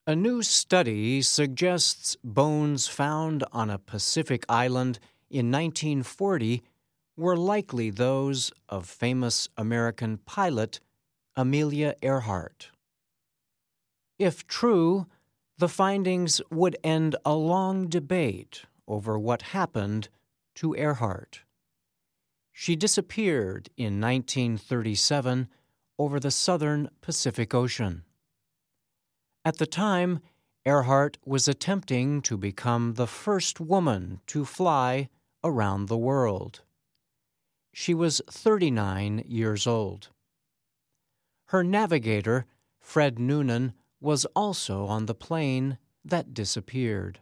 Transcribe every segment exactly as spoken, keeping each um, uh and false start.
A new study suggests bones found on a Pacific island in nineteen forty were likely those of famous American pilot Amelia Earhart. If true, the findings would end a long debate over what happened to Earhart. She disappeared in nineteen thirty-seven over the southern Pacific Ocean. At the time, Earhart was attempting to become the first woman to fly around the world. She was thirty-nine years old. Her navigator, Fred Noonan, was also on the plane that disappeared.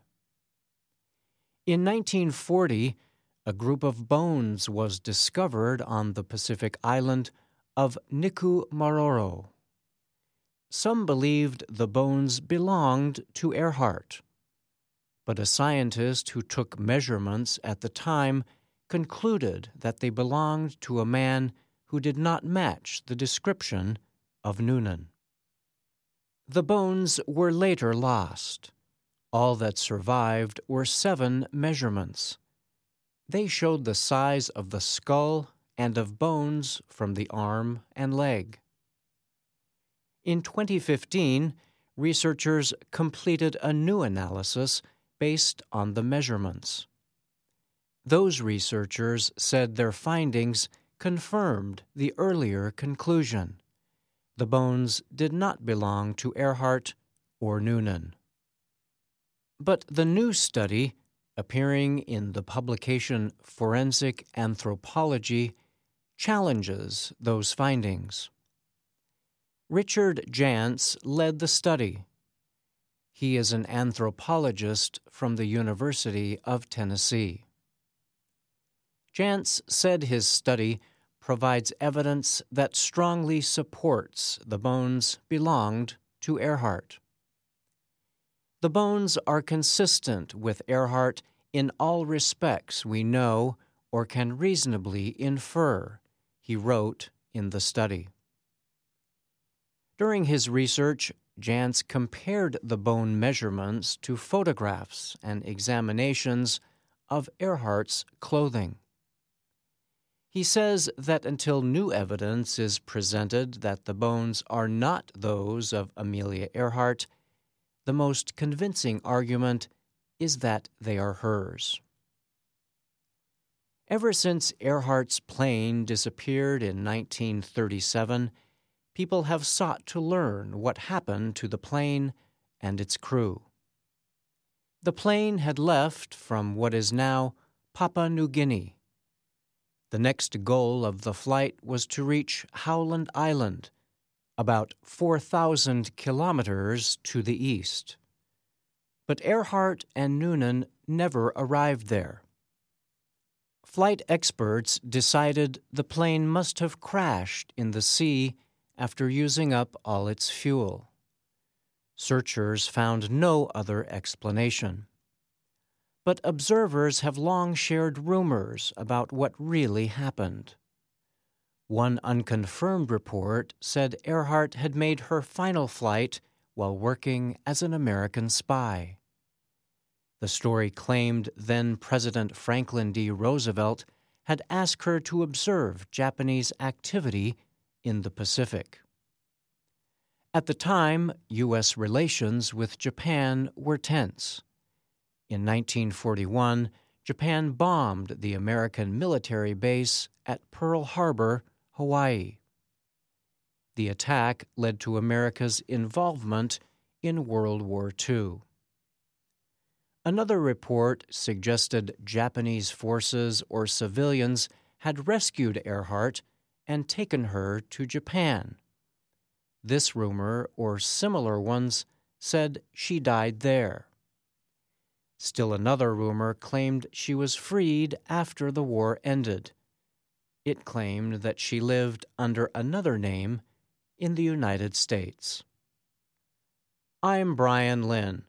In nineteen forty, a group of bones was discovered on the Pacific island of Nikumaroro. Some believed the bones belonged to Earhart, but a scientist who took measurements at the time concluded that they belonged to a man who did not match the description of Noonan. The bones were later lost. All that survived were seven measurements. They showed the size of the skull and of bones from the arm and leg. In twenty fifteen, researchers completed a new analysis based on the measurements. Those researchers said their findings confirmed the earlier conclusion. The bones did not belong to Earhart or Noonan. But the new study, appearing in the publication Forensic Anthropology, challenges those findings. Richard Jantz led the study. He is an anthropologist from the University of Tennessee. Jantz said his study provides evidence that strongly supports the bones belonged to Earhart. The bones are consistent with Earhart in all respects we know or can reasonably infer, he wrote in the study. During his research, Jantz compared the bone measurements to photographs and examinations of Earhart's clothing. He says that until new evidence is presented that the bones are not those of Amelia Earhart, the most convincing argument is that they are hers. Ever since Earhart's plane disappeared in nineteen thirty-seven, people have sought to learn what happened to the plane and its crew. The plane had left from what is now Papua New Guinea. The next goal of the flight was to reach Howland Island, about four thousand kilometers to the east. But Earhart and Noonan never arrived there. Flight experts decided the plane must have crashed in the sea after using up all its fuel. Searchers found no other explanation. But observers have long shared rumors about what really happened. One unconfirmed report said Earhart had made her final flight while working as an American spy. The story claimed then-President Franklin D. Roosevelt had asked her to observe Japanese activity in the Pacific. At the time, U S relations with Japan were tense. In nineteen forty-one, Japan bombed the American military base at Pearl Harbor, Hawaii. The attack led to America's involvement in World War Two. Another report suggested Japanese forces or civilians had rescued Earhart and taken her to Japan. This rumor, or similar ones, said she died there. Still another rumor claimed she was freed after the war ended. It claimed that she lived under another name in the United States. I'm Brian Lynn.